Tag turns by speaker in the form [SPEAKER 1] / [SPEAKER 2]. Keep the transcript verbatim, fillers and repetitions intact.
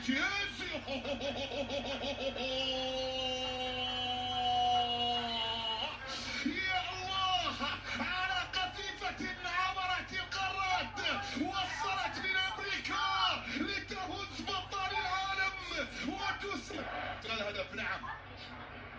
[SPEAKER 1] سانشيز يا الله على قذيفة عبرت القارات، وصلت من أمريكا لتهز بطل العالم وتسجل الهدف. نعم